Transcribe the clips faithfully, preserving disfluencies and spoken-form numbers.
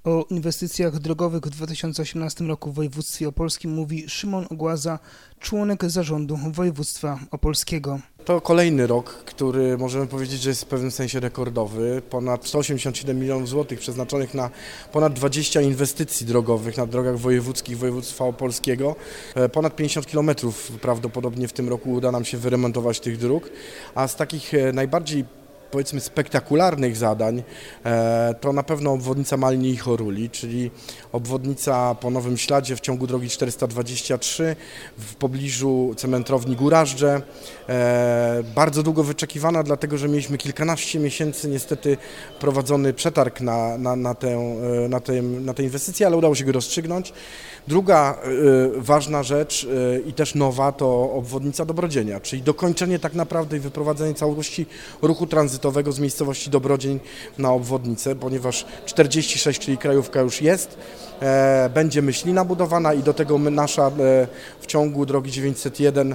O inwestycjach drogowych w dwa tysiące osiemnastym roku w województwie opolskim mówi Szymon Ogłaza, członek zarządu województwa opolskiego. To kolejny rok, który możemy powiedzieć, że jest w pewnym sensie rekordowy. Ponad sto osiemdziesiąt siedem milionów złotych przeznaczonych na ponad dwadzieścia inwestycji drogowych na drogach wojewódzkich województwa opolskiego. Ponad pięćdziesiąt kilometrów prawdopodobnie w tym roku uda nam się wyremontować tych dróg, a z takich najbardziej powiedzmy spektakularnych zadań to na pewno obwodnica Malni i Choruli, czyli obwodnica po nowym śladzie w ciągu drogi czterysta dwadzieścia trzy w pobliżu cementrowni Górażdże. Bardzo długo wyczekiwana, dlatego że mieliśmy kilkanaście miesięcy niestety prowadzony przetarg na, na, na, tę, na, tę, na tę inwestycję, ale udało się go rozstrzygnąć. Druga ważna rzecz i też nowa to obwodnica Dobrodzienia, czyli dokończenie tak naprawdę i wyprowadzenie całości ruchu tranzytowego z miejscowości Dobrodzień na obwodnicę, ponieważ czterdzieści sześć, czyli krajówka już jest, będzie Myślina budowana i do tego nasza w ciągu drogi dziewięćset jeden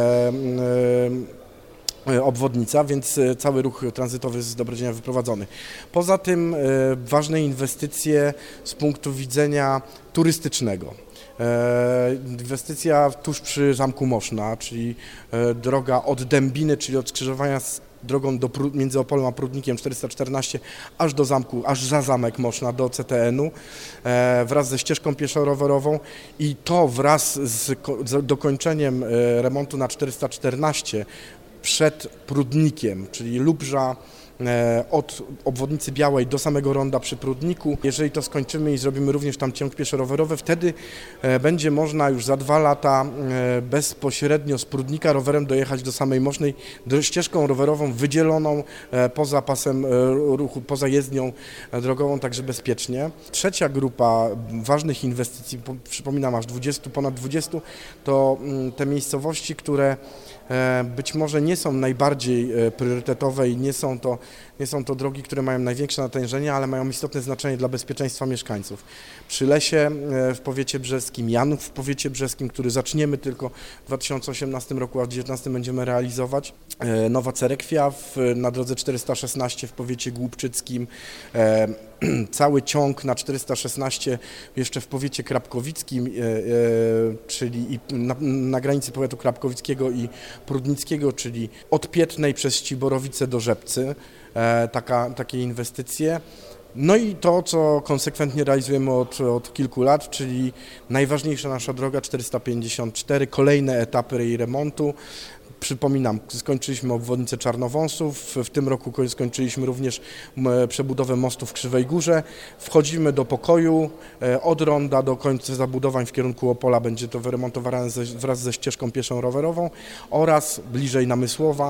obwodnica, więc cały ruch tranzytowy z Dobrodzienia wyprowadzony. Poza tym ważne inwestycje z punktu widzenia turystycznego. Inwestycja tuż przy Zamku Moszna, czyli droga od Dębiny, czyli od skrzyżowania z drogą do, między Opolem a Prudnikiem czterysta czternaście aż do zamku, aż za Zamek Moszna do C T N u wraz ze ścieżką pieszo-rowerową i to wraz z, z dokończeniem remontu na czterysta czternaście przed Prudnikiem, czyli Lubrza od obwodnicy Białej do samego ronda przy Prudniku. Jeżeli to skończymy i zrobimy również tam ciąg pieszo-rowerowy, wtedy będzie można już za dwa lata bezpośrednio z Prudnika rowerem dojechać do samej Mosznej ścieżką rowerową wydzieloną poza pasem ruchu, poza jezdnią drogową, także bezpiecznie. Trzecia grupa ważnych inwestycji, przypominam aż dwudziestu, ponad dwudziestu, to te miejscowości, które być może nie są najbardziej priorytetowe i nie są to, nie są to drogi, które mają największe natężenie, ale mają istotne znaczenie dla bezpieczeństwa mieszkańców. Przylesie w powiecie brzeskim, Janów w powiecie brzeskim, który zaczniemy tylko w dwa tysiące osiemnastym roku, a w dwa tysiące dziewiętnastym będziemy realizować. Nowa Cerekwia w, na drodze czterysta szesnaście w powiecie głubczyckim. Cały ciąg na czterysta szesnaście jeszcze w powiecie krapkowickim, czyli na, na granicy powiatu krapkowickiego i prudnickiego, czyli od Pietnej przez Ściborowice do Rzepcy, taka, takie inwestycje. No i to, co konsekwentnie realizujemy od, od kilku lat, czyli najważniejsza nasza droga czterysta pięćdziesiąt cztery, kolejne etapy jej remontu. Przypominam, skończyliśmy obwodnicę Czarnowąsów, w tym roku skończyliśmy również przebudowę mostu w Krzywej Górze. Wchodzimy do pokoju, od ronda do końca zabudowań w kierunku Opola będzie to wyremontowane wraz ze ścieżką pieszą rowerową oraz bliżej Namysłowa,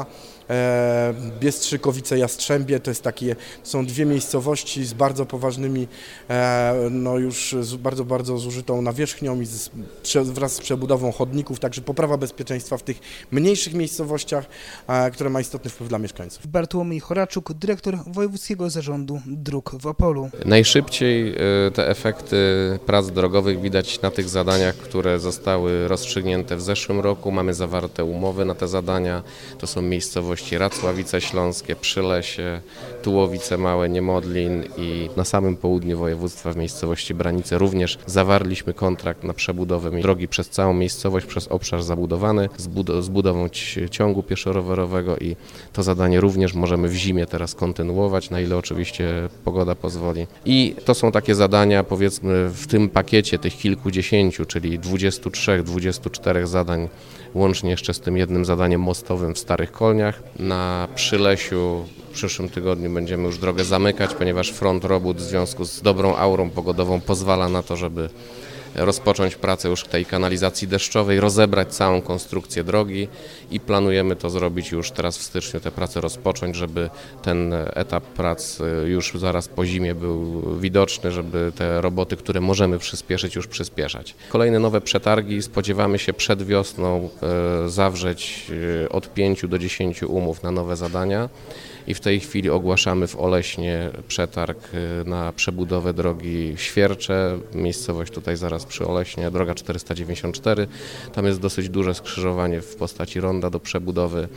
Biestrzykowice-Jastrzębie, to jest takie, są dwie miejscowości z bardzo poważnymi, no już z bardzo, bardzo zużytą nawierzchnią i z, wraz z przebudową chodników, także poprawa bezpieczeństwa w tych mniejszych miejscowościach, które ma istotny wpływ dla mieszkańców. Bartłomiej Choraczuk, dyrektor Wojewódzkiego Zarządu Dróg w Opolu. Najszybciej te efekty prac drogowych widać na tych zadaniach, które zostały rozstrzygnięte w zeszłym roku. Mamy zawarte umowy na te zadania. To są miejscowości Racławice Śląskie, Przylesie, Tułowice Małe, Niemodlin i na samym południu województwa w miejscowości Branice również zawarliśmy kontrakt na przebudowę drogi przez całą miejscowość, przez obszar zabudowany z, bud- z budową ciągu pieszo-rowerowego i to zadanie również możemy w zimie teraz kontynuować, na ile oczywiście pogoda pozwoli. I to są takie zadania, powiedzmy, w tym pakiecie tych kilkudziesięciu, czyli dwudziestu trzech, dwudziestu czterech zadań, łącznie jeszcze z tym jednym zadaniem mostowym w Starych Kolniach. Na Przylesiu w przyszłym tygodniu będziemy już drogę zamykać, ponieważ front robót w związku z dobrą aurą pogodową pozwala na to, żeby rozpocząć pracę już tej kanalizacji deszczowej, rozebrać całą konstrukcję drogi i planujemy to zrobić już teraz w styczniu, te prace rozpocząć, żeby ten etap prac już zaraz po zimie był widoczny, żeby te roboty, które możemy przyspieszyć, już przyspieszać. Kolejne nowe przetargi spodziewamy się przed wiosną zawrzeć od pięciu do dziesięciu umów na nowe zadania. I w tej chwili ogłaszamy w Oleśnie przetarg na przebudowę drogi Świercze, miejscowość tutaj zaraz przy Oleśnie, droga czterysta dziewięćdziesiąt cztery. Tam jest dosyć duże skrzyżowanie w postaci ronda do przebudowy.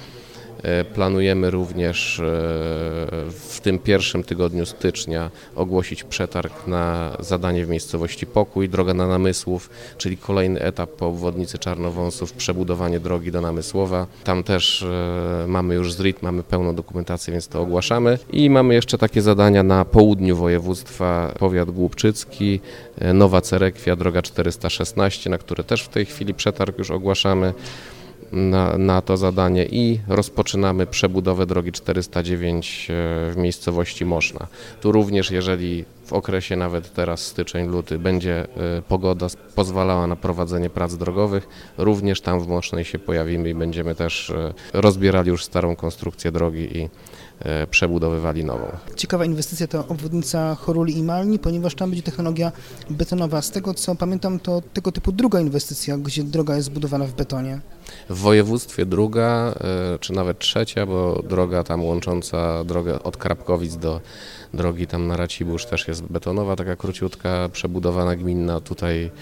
Planujemy również w tym pierwszym tygodniu stycznia ogłosić przetarg na zadanie w miejscowości Pokój, droga na Namysłów, czyli kolejny etap po obwodnicy Czarnowąsów, przebudowanie drogi do Namysłowa. Tam też mamy już Z R I T, mamy pełną dokumentację, więc to ogłaszamy. I mamy jeszcze takie zadania na południu województwa, powiat głubczycki, Nowa Cerekwia, droga czterysta szesnaście, na które też w tej chwili przetarg już ogłaszamy. Na, na to zadanie i rozpoczynamy przebudowę drogi czterysta dziewięć w miejscowości Moszna. Tu również, jeżeli w okresie nawet teraz styczeń, luty będzie pogoda pozwalała na prowadzenie prac drogowych, również tam w Mosznej się pojawimy i będziemy też rozbierali już starą konstrukcję drogi i przebudowywali nową. Ciekawa inwestycja to obwodnica Choruli i Malni, ponieważ tam będzie technologia betonowa. Z tego co pamiętam, to tego typu druga inwestycja, gdzie droga jest zbudowana w betonie. W województwie druga, czy nawet trzecia, bo droga tam łącząca drogę od Krapkowic do drogi tam na Racibórz też jest betonowa, taka króciutka, przebudowana gminna. Tutaj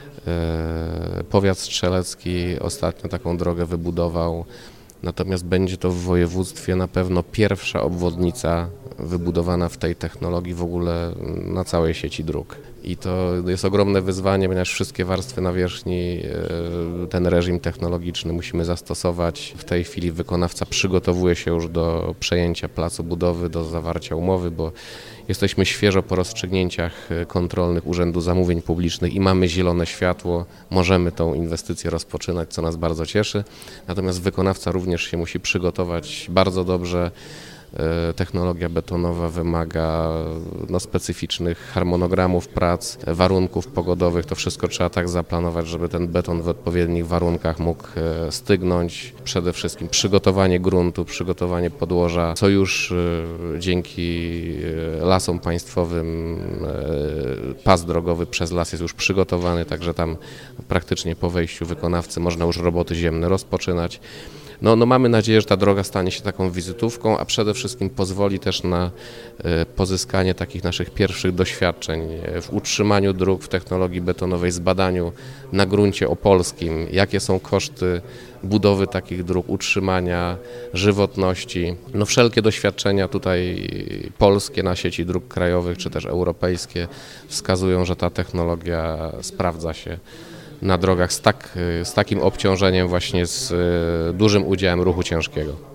e, powiat strzelecki ostatnio taką drogę wybudował. Natomiast będzie to w województwie na pewno pierwsza obwodnica wybudowana w tej technologii w ogóle na całej sieci dróg. I to jest ogromne wyzwanie, ponieważ wszystkie warstwy nawierzchni, ten reżim technologiczny musimy zastosować. W tej chwili wykonawca przygotowuje się już do przejęcia placu budowy, do zawarcia umowy, bo jesteśmy świeżo po rozstrzygnięciach kontrolnych Urzędu Zamówień Publicznych i mamy zielone światło, możemy tą inwestycję rozpoczynać, co nas bardzo cieszy. Natomiast wykonawca również się musi przygotować bardzo dobrze. Technologia betonowa wymaga no, specyficznych harmonogramów prac, warunków pogodowych. To wszystko trzeba tak zaplanować, żeby ten beton w odpowiednich warunkach mógł stygnąć. Przede wszystkim przygotowanie gruntu, przygotowanie podłoża, co już dzięki Lasom Państwowym pas drogowy przez las jest już przygotowany, także tam praktycznie po wejściu wykonawcy można już roboty ziemne rozpoczynać. No, no mamy nadzieję, że ta droga stanie się taką wizytówką, a przede wszystkim pozwoli też na pozyskanie takich naszych pierwszych doświadczeń w utrzymaniu dróg, w technologii betonowej, zbadaniu na gruncie opolskim, jakie są koszty budowy takich dróg, utrzymania, żywotności. No wszelkie doświadczenia tutaj polskie na sieci dróg krajowych czy też europejskie wskazują, że ta technologia sprawdza się na drogach z, tak, z takim obciążeniem właśnie z dużym udziałem ruchu ciężkiego.